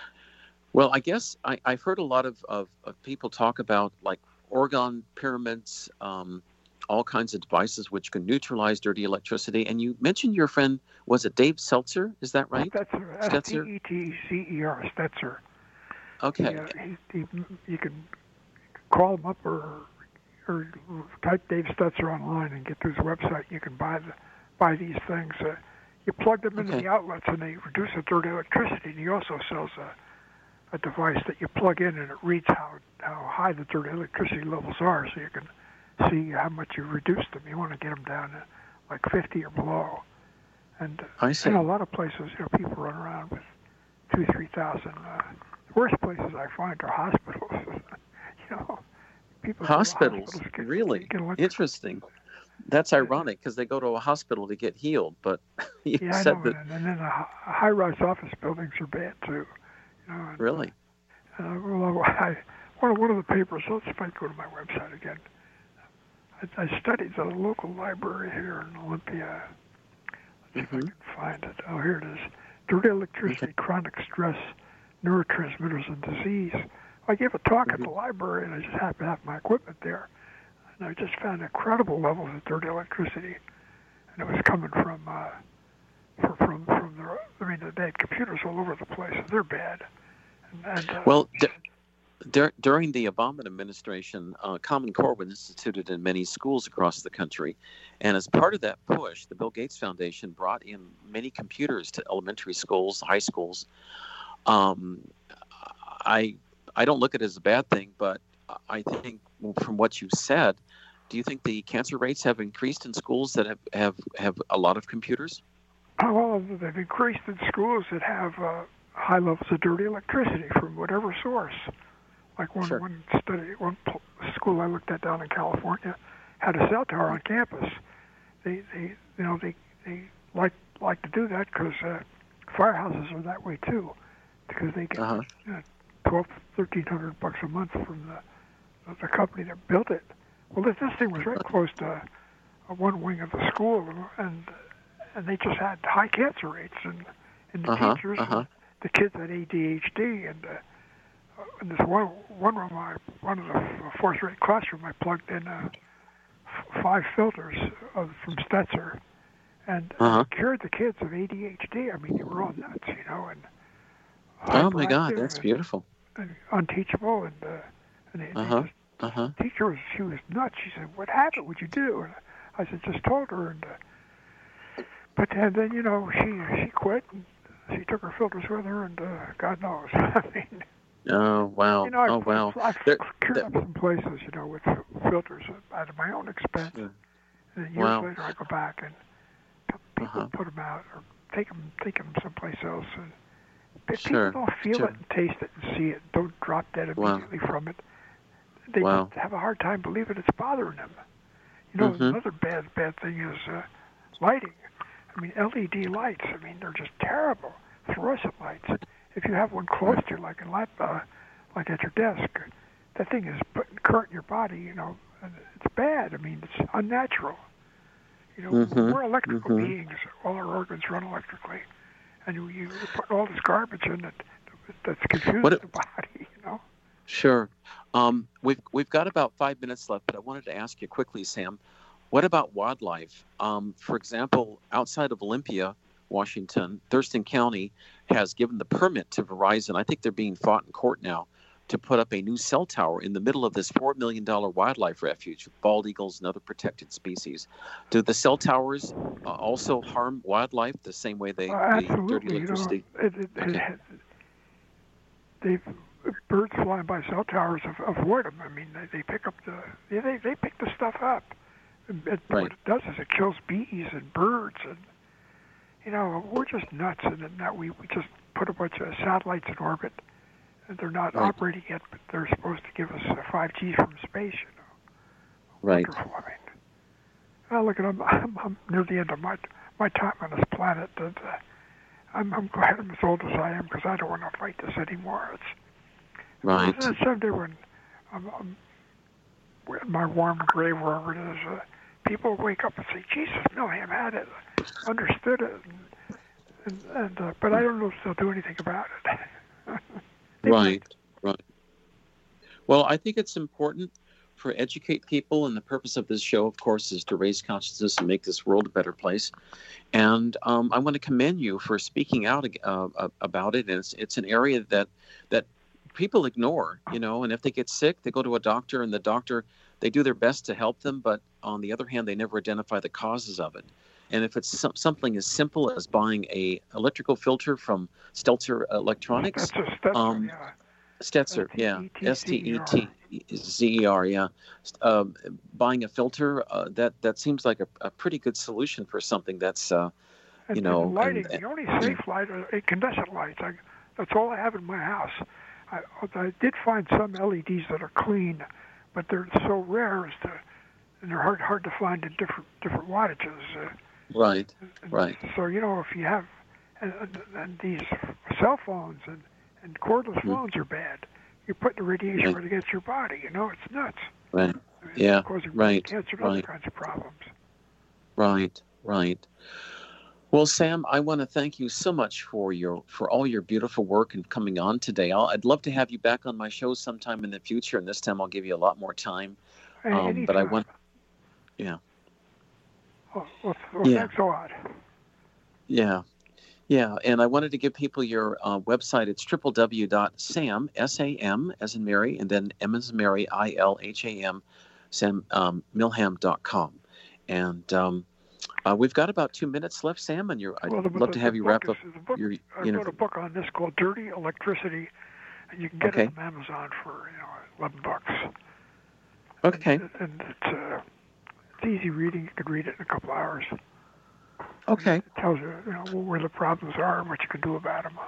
Well, I guess I, I've heard a lot of, of, of people talk about like orgone pyramids, um, all kinds of devices which can neutralize dirty electricity. And you mentioned your friend, was it Dave Seltzer? Is that right? Stetzer, S T E T C E R, Stetzer. Okay. He, uh, he, he, you can call him up or or type Dave Stetzer online and get to his website. You can buy the buy these things. Uh, you plug them into okay. the outlets and they reduce the dirty electricity. And he also sells a a device that you plug in and it reads how how high the dirty electricity levels are, so you can see how much you reduced them. You want to get them down to like fifty or below. And I see. in a lot of places, you know, people run around with two, three thousand. Uh, the worst places I find are hospitals. you know, people hospitals. hospitals get, really get interesting. That's ironic because they go to a hospital to get healed, but you yeah, said I know. that. And, and then the high-rise office buildings are bad too. You know, and, really? Uh, well, I, one, of, one of the papers, let's if I go to my website again. I, I studied the local library here in Olympia. Let's see mm-hmm. if I can find it. Oh, here it is. Dirty electricity, okay. chronic stress, neurotransmitters, and disease. I gave a talk mm-hmm. at the library, and I just happened to have my equipment there. And I just found incredible levels of dirty electricity. And it was coming from, uh, from, from, from the, I mean, they had computers all over the place, and they're bad. And, and, uh, well, d- dur- during the Obama administration, uh, Common Core was instituted in many schools across the country. And as part of that push, the Bill Gates Foundation brought in many computers to elementary schools, high schools. Um, I I don't look at it as a bad thing, but I think from what you said, do you think the cancer rates have increased in schools that have, have, have a lot of computers? Well, they've increased in schools that have uh, high levels of dirty electricity from whatever source. Like one sure. one study, one school I looked at down in California had a cell tower on campus. They, they you know, they they like like to do that because uh, firehouses are that way too, because they get uh-huh. you know, twelve, thirteen hundred bucks a month from the the company that built it. Well, this this thing was right close to uh, one wing of the school, and and they just had high cancer rates, and and the uh-huh. teachers, uh-huh. and the kids had A D H D, and uh, in this one one room, I, one of the fourth grade classroom, I plugged in uh, f- five filters of, from Stetzer, and uh-huh. it cured the kids of A D H D. I mean, they were all nuts, you know, and oh my God, that's beautiful, and unteachable, and uh, and they, uh-huh. they just, uh-huh. the teacher was she was nuts. She said, "What happened? What'd you do?" And I said, "Just told her." And uh, but and then you know she she quit. And she took her filters with her, and uh, God knows. I mean. Oh wow! You know, I've, oh wow! I've, I've there, cured there, up some places, you know, with filters at my own expense. sure. And then years wow. later, I go back and p- people uh-huh. put them out, or take them, take them someplace else. And if Sure. people don't feel Sure. it and taste it and see it, don't drop dead Wow. immediately from it. They Wow. just have a hard time believing it's bothering them. You know, Mm-hmm. another bad, bad thing is uh, lighting. I mean, L E D lights, I mean, they're just terrible. Fluorescent lights. If you have one close to you, like, in lap, uh, like at your desk, that thing is putting current in your body, you know, and it's bad. I mean, it's unnatural. You know, Mhm, we're electrical mhm. beings. All our organs run electrically. And you, you put all this garbage in it that's confusing What it- the body, you know. Sure. Um, we've we've got about five minutes left, but I wanted to ask you quickly, Sam. What about wildlife? Um, for example, outside of Olympia, Washington, Thurston County has given the permit to Verizon. I think they're being fought in court now to put up a new cell tower in the middle of this four million dollar wildlife refuge with bald eagles and other protected species. Do the cell towers uh, also harm wildlife the same way they, Uh, the dirty absolutely, you know, electricity? it, it, Okay. it, they've birds flying by cell towers av- avoid them. I mean, they, they pick up the they they, they pick the stuff up. And it, Right. What it does is it kills bees and birds, and you know we're just nuts. And in that we, we just put a bunch of satellites in orbit, and they're not Right. operating yet, but they're supposed to give us uh, five G from space. You know, Right. wonderful. I mean, well, look at I'm, I'm I'm near the end of my my time on this planet, and uh, I'm I'm glad I'm as old as I am because I don't want to fight this anymore. It's Right. and someday when I'm, I'm in my warm grave, wherever it is, uh, people wake up and say, "Jesus, Milham had it, understood it," and, and, and uh, but I don't know if they'll do anything about it. They Right, might. right. Well, I think it's important for educate people, and the purpose of this show, of course, is to raise consciousness and make this world a better place. And um, I want to commend you for speaking out uh, about it. And it's it's an area that that people ignore, you know. And if they get sick, they go to a doctor, and the doctor they do their best to help them, but on the other hand, they never identify the causes of it. And if it's some, something as simple as buying a electrical filter from Stelzer Electronics, That's a Stetzer, um, yeah. Stetzer, yeah, S T E T Z E R, yeah. Um, buying a filter, uh, that that seems like a, a pretty good solution for something that's, uh, And, you know, and lighting, and- the only safe light are incandescent lights. I, that's all I have in my house. I, I did find some L E Ds that are clean, but they're so rare as to, and they're hard hard to find in different different wattages. Uh, right, and right. So you know, if you have, and, and, and these cell phones and, and cordless Mm. phones are bad. You're putting the radiation Right. right against your body. You know, it's nuts. Right. I mean, Yeah, it's causing right, cancer and right. other kinds of problems. Right, right. Well, Sam, I want to thank you so much for your for all your beautiful work and coming on today. I'll, I'd love to have you back on my show sometime in the future, and this time I'll give you a lot more time. Hey, Um, but I anytime. want, yeah, Oh, well, well Yeah. thanks a lot. yeah, yeah. And I wanted to give people your uh, website. It's w w w dot sam, S A M, as in Mary, and then M as in Mary, I L H A M, sam um, milham dot com. And um, uh, we've got about two minutes left, Sam, and you're, I'd Well, the, love the, to have the you book wrap is, up the book, your I wrote interview. a book on this called Dirty Electricity, and you can get Okay. it on Amazon for you know eleven bucks. Okay, And, and it's uh, it's easy reading. You can read it in a couple hours. okay. It tells you you know where the problems are and what you can do about them.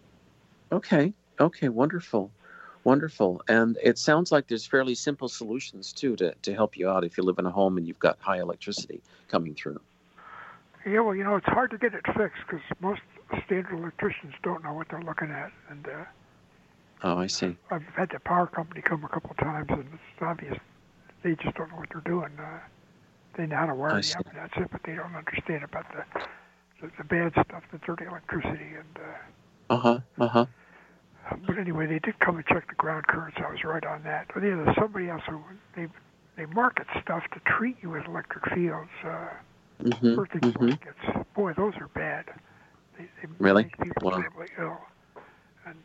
Okay. Okay. Wonderful. Wonderful. And it sounds like there's fairly simple solutions too to, to help you out if you live in a home and you've got high electricity coming through. Yeah, well, you know, it's hard to get it fixed because most standard electricians don't know what they're looking at. And uh, Oh, I see. I've had the power company come a couple of times, and it's obvious they just don't know what they're doing. Uh, they know how to wire I you see. up, and that's it, but they don't understand about the the, the bad stuff, the dirty electricity. And uh, Uh huh. Uh huh. but anyway, they did come and check the ground currents. I was right on that. But yeah, there's somebody else who they they market stuff to treat you with electric fields. Uh, Mm-hmm. Earthing Mm-hmm. blankets. Boy, those are bad. They, they Really? make people Wow. terribly ill. And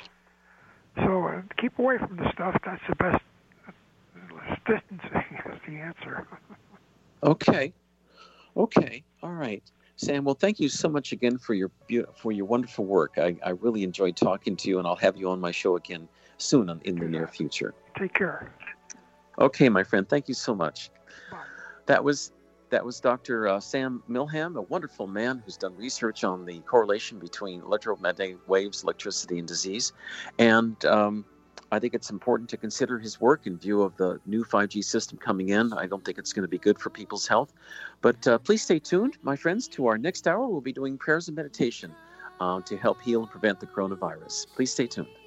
uh, so uh, keep away from the stuff. That's the best. Uh, distancing is the answer. Okay. Okay. All right. Sam, well, thank you so much again for your beau- for your wonderful work. I, I really enjoyed talking to you, and I'll have you on my show again soon in, in the near future. Take care. Okay, my friend. Thank you so much. Bye. That was That was Doctor Uh, Sam Milham, a wonderful man who's done research on the correlation between electromagnetic waves, electricity, and disease. And um, I think it's important to consider his work in view of the new five G system coming in. I don't think it's going to be good for people's health. But uh, please stay tuned, my friends. To our next hour, we'll be doing prayers and meditation uh, to help heal and prevent the coronavirus. Please stay tuned.